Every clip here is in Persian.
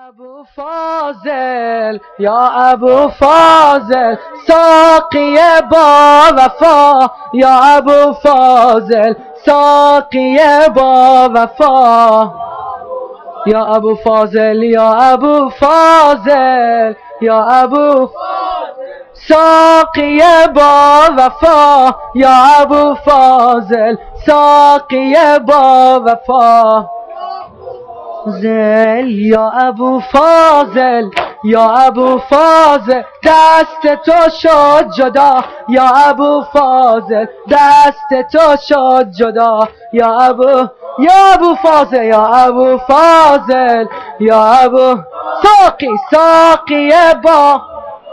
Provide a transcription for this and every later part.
ابو فاضل یا ابو فاضل ساقی با وفا یا ابو فاضل ساقی با وفا یا ابو فاضل یا ابو فاضل یا ابو ساقی با وفا یا ابو فاضل ساقی با وفا یا ابو فاضل یا ابو فاضل دست تو شد جدا یا ابو فاضل دست تو شد جدا یا ابو فاضل یا ابو فاضل یا ابو ساقی با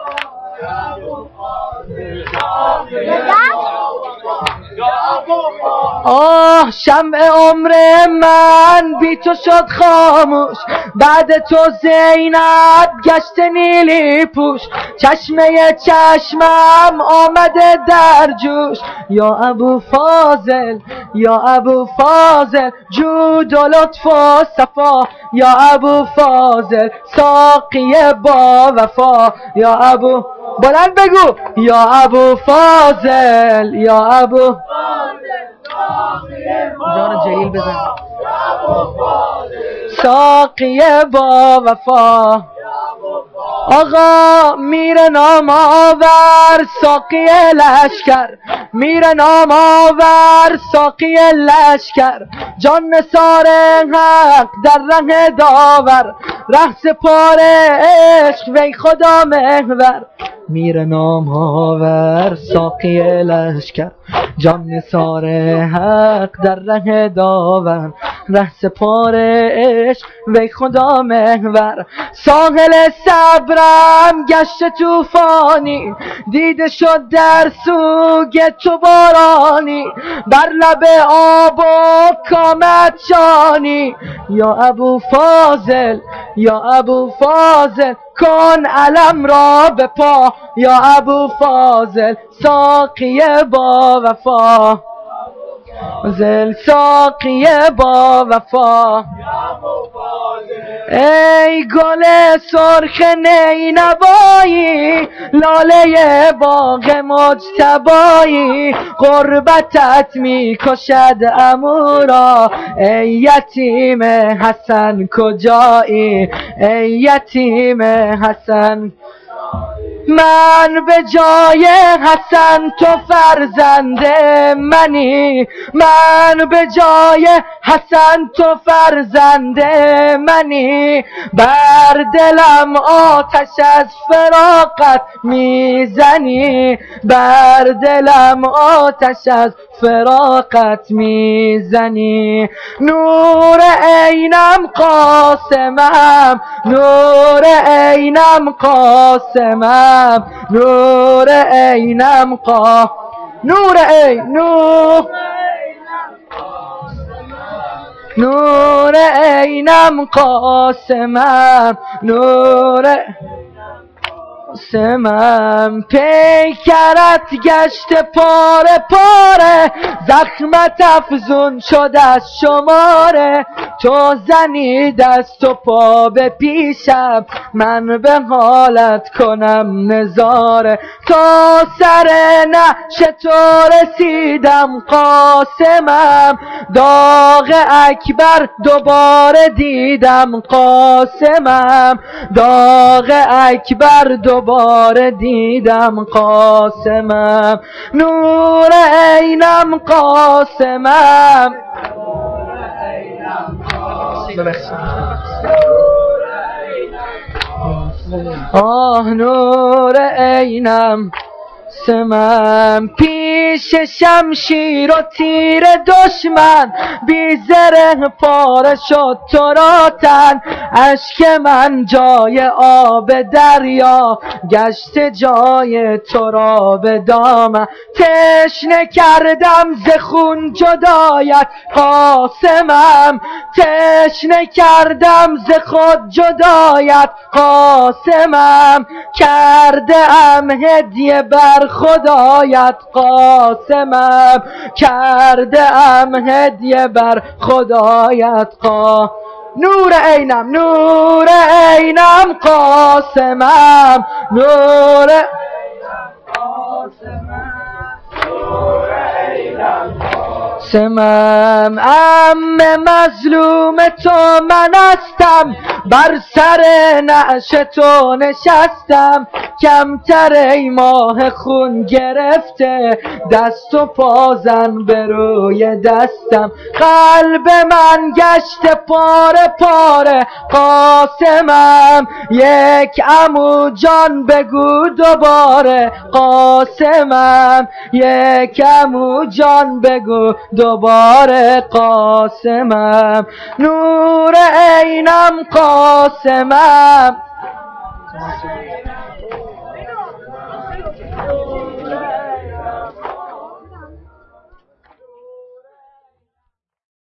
آه شمع عمر من بی تو شد خاموش بعد تو زینب گشت نیلی پوش چشمه چشمم آمده در جوش یا ابو فاضل یا ابو فاضل جود و لطف و صفا یا ابو فاضل ساقی با وفا یا ابو بلند بگو یا ابو فاضل یا ابو جان جلیل بزن ساقی با وفا آقا میر نام آور ساقی لشکر میر نام آور ساقی لشکر جان نثار حق در ره داور ره سپار عشق وی خدا محور میر نام آور ساقی لشکر جان نثار حق در ره داور ره سپار عشق وی خدا محور ساحل صبرم گشت طوفانی دیده شد در سوگ تو بارانی بر لب آب و کامت جانی یا ابو فاضل یا ابو فاضل کن علم را به پا یا ابو فاضل ساقی با وفا زل ساقی با وفا ای گل سرخ نینوایی لاله باغ مجتبایی غربتت می کشد امورا ای یتیم حسن کجایی ای یتیم حسن من به جای حسن تو فرزند منی من به جای حسن تو فرزند منی بر دلم آتش از فراقت میزنی بر دلم آتش از فراقت میزنی نور عینم قاسمم نور عینم قاسمم نور عینم نور عینم قاسمم نور قاسمم پیکرت گشت پاره پاره زخمت افزون شد از شماره تو زنی دست و پا به پیشم من به حالت کنم نظاره تا سر نعش تو رسیدم قاسمم داغ اکبر دوباره دیدم قاسمم داغ اکبر دوباره دیدم قاسمم نور عینم قاسمم آه نور عینم قاسمم پیش شمشیر و تیر دشمن بی زره پاره شد تو را تن اشک من جای آب دریا گشت جای تو را به دامن تشنه کردم ز خون جدایت قاسمم تشنه کردم ز خود جدایت قاسمم کرده ام هدیه بر خدایت قاسمم کرده ام هدیه بر خدایت نور عینم نور عینم قاسمم نور قاسمم عم مظلوم تو من هستم بر سر نعش تو نشستم کمتر ای ماه خون گرفته دست و پازن به روی دستم قلب من گشت پاره پاره قاسمم یک عمو جان بگو دوباره قاسمم یک عمو جان بگو دوباره قاسمم نور عینم قاسمم